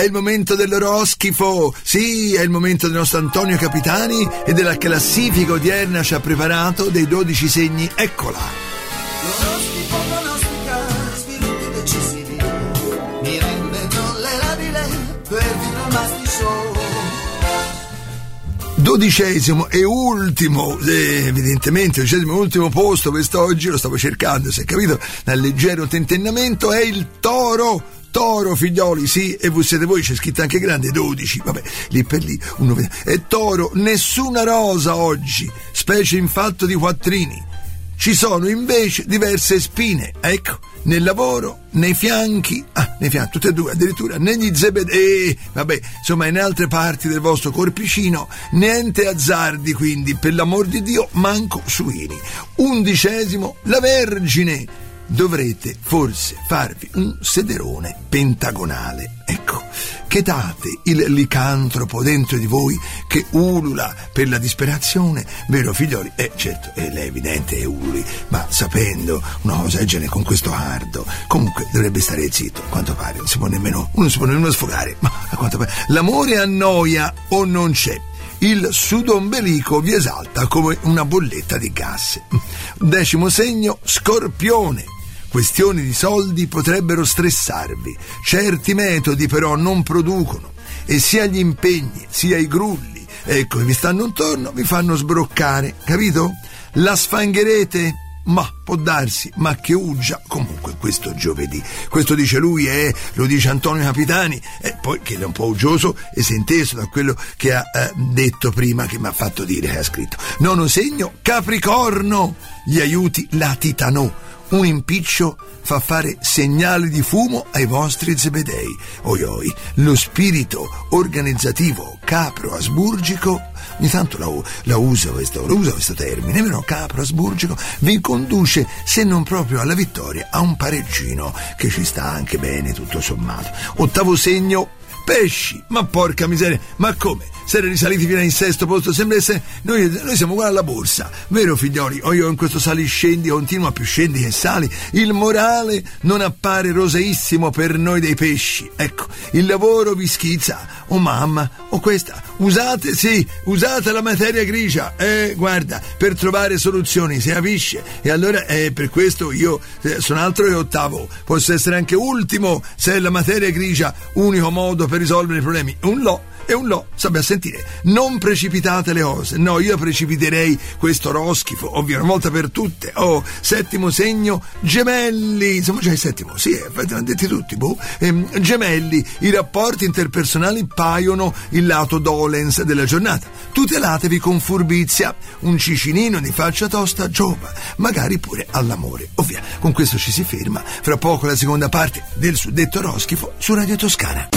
il momento dell'oroscifo. Sì, è il momento del nostro Antonio Capitani e della classifica odierna ci ha preparato dei 12 segni. Eccola. L'oroscopo pronostica sviluppi decisivi, mi rende tollerabile per diplomasti show. 12° e ultimo, evidentemente 12° e ultimo posto quest'oggi, lo stavo cercando, se capito, dal leggero tentennamento, è il Toro. Toro, figlioli, sì, e voi siete voi, c'è scritto anche grande 12, vabbè, lì per lì uno vede. E Toro, nessuna rosa oggi, specie in fatto di quattrini. Ci sono invece diverse spine, ecco, nel lavoro, nei fianchi, tutte e due addirittura, negli zebedei, vabbè, insomma in altre parti del vostro corpicino, niente azzardi quindi, per l'amor di Dio, manco suini. 11°, la Vergine. Dovrete forse farvi un sederone pentagonale, ecco, chetate il licantropo dentro di voi che ulula per la disperazione, vero figlioli? Certo, è evidente, ululi, ma sapendo una cosa del genere con questo ardo, comunque dovrebbe stare zitto, a quanto pare, non si può nemmeno sfogare, ma a quanto pare l'amore annoia o non c'è. Il sudombelico vi esalta come una bolletta di gas. 10° segno, Scorpione. Questioni di soldi potrebbero stressarvi. Certi metodi però non producono e sia gli impegni sia i grulli, ecco, che vi stanno intorno, vi fanno sbroccare, capito? La sfangherete? Ma può darsi, ma che uggia comunque questo giovedì. Questo dice lui e lo dice Antonio Capitani, e poi che è un po' uggioso e si è inteso da quello che ha detto prima, che mi ha fatto dire, che ha scritto. 9° segno, Capricorno. Gli aiuti la Titanò. Un impiccio fa fare segnali di fumo ai vostri zebedei. Oi, lo spirito organizzativo capro-asburgico, ogni tanto la usa questo termine, vero? Capro-asburgico, vi conduce, se non proprio alla vittoria, a un pareggino che ci sta anche bene tutto sommato. 8° segno, Pesci. Ma porca miseria, ma come? Siete risaliti fino in 6° posto, sembra essere noi siamo uguali alla borsa, vero figlioli? Io in questo sali-scendi, continua più scendi che sali, il morale non appare roseissimo per noi dei pesci, ecco, il lavoro vi schizza, mamma, questa, usate la materia grigia, guarda, per trovare soluzioni, si capisce, e allora per questo io sono altro che 8°, posso essere anche ultimo se è la materia grigia unico modo per risolvere i problemi, sappia sentire, non precipitate le cose, no, io precipiterei questo roschifo, ovvio, una volta per tutte. 7° segno, Gemelli, insomma già il 7°, sì, l'hanno detti tutti, Gemelli, i rapporti interpersonali paiono il lato dolens della giornata, tutelatevi con furbizia, un cicinino di faccia tosta giova, magari pure all'amore, ovvio. Con questo ci si ferma, fra poco la seconda parte del suddetto roschifo su Radio Toscana.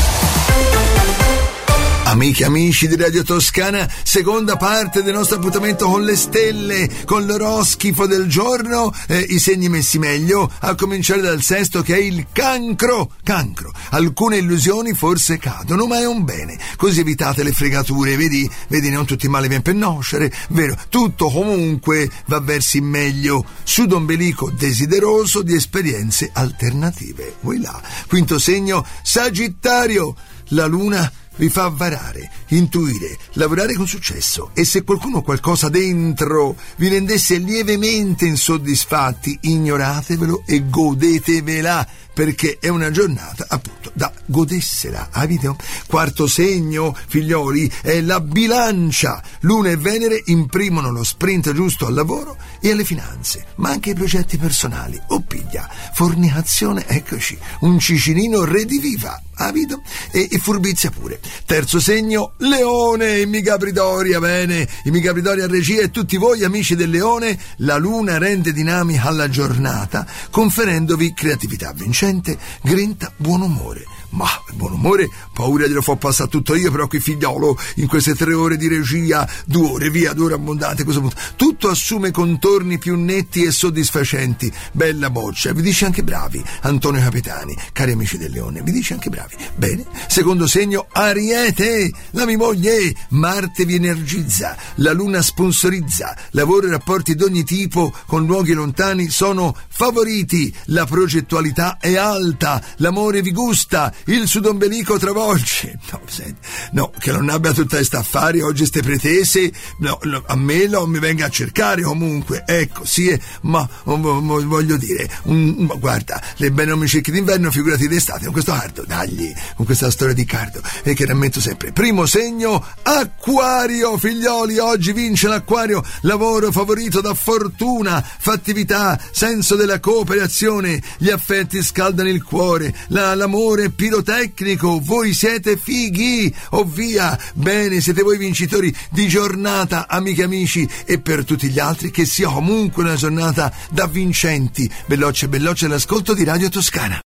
Amiche e amici di Radio Toscana, seconda parte del nostro appuntamento con le stelle, con l'oroscifo del giorno, i segni messi meglio, a cominciare dal 6° che è il Cancro. Alcune illusioni forse cadono, ma è un bene, così evitate le fregature, vedi, non tutti i mali vien per noscere, vero? Tutto comunque va verso il meglio, sudombelico desideroso di esperienze alternative. Voi là. 5° segno, Sagittario, la luna vi fa varare, intuire, lavorare con successo, e se qualcuno o qualcosa dentro vi rendesse lievemente insoddisfatti, ignoratevelo e godetevela, perché è una giornata appunto da godessela, capito? 4° segno, figlioli, è la Bilancia. Luna e Venere imprimono lo sprint giusto al lavoro e alle finanze, ma anche ai progetti personali. Piglia, fornicazione, eccoci, un cicinino rediviva, capito? E furbizia pure. 3° segno, Leone, i Migabridori, bene, i Migabridori a regia e tutti voi amici del Leone, la luna rende dinamica la giornata, conferendovi creatività vincente, grinta, buon umore. Ma buon umore, paura di lo far passare tutto io, però qui figliolo, in queste 3 ore di regia, 2 ore via, 2 ore abbondanti, tutto assume contorni più netti e soddisfacenti. Bella boccia, vi dice anche bravi, Antonio Capitani, cari amici del Leone, vi dice anche bravi. Bene. 2° segno, Ariete, la mia moglie, Marte vi energizza, la luna sponsorizza, lavoro e rapporti d'ogni tipo con luoghi lontani sono favoriti, la progettualità è alta, l'amore vi gusta, il sudombelico travolge. No, che non abbia tutta questa affari oggi, ste pretese, no, a me non mi venga a cercare comunque, ecco, sì, ma voglio dire, guarda, le bene non mi cerchi d'inverno, figurati d'estate, con questo cardo, dagli, con questa storia di cardo, e che rammetto sempre, primo segno, Acquario, figlioli, oggi vince l'Acquario, lavoro favorito da fortuna, fattività, senso della cooperazione, gli affetti scaldano il cuore, l'amore pirotecnico, voi siete fighi, via, bene, siete voi vincitori di giornata, amiche e amici, e per tutti gli altri che sia comunque una giornata da vincenti. Bellocce, l'ascolto di Radio Toscana.